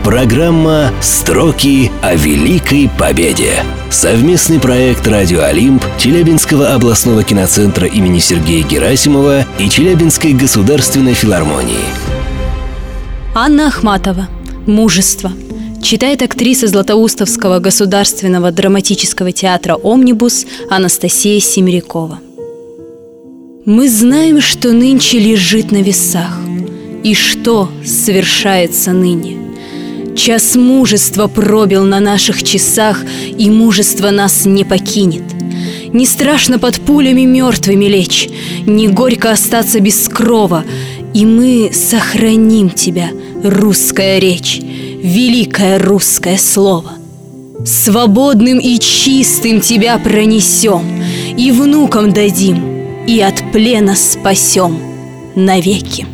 Программа «Строки о Великой Победе». Совместный проект «Радио Олимп», Челябинского областного киноцентра имени Сергея Герасимова и Челябинской государственной филармонии. Анна Ахматова. «Мужество». Читает актриса Златоустовского государственного драматического театра «Омнибус» Анастасия Семерякова. Мы знаем, что нынче лежит на весах, и что совершается ныне. Час мужества пробил на наших часах, и мужество нас не покинет. Не страшно под пулями мертвыми лечь, не горько остаться без крова, и мы сохраним тебя, русская речь, великое русское слово. Свободным и чистым тебя пронесем, и внукам дадим, и от плена спасем навеки.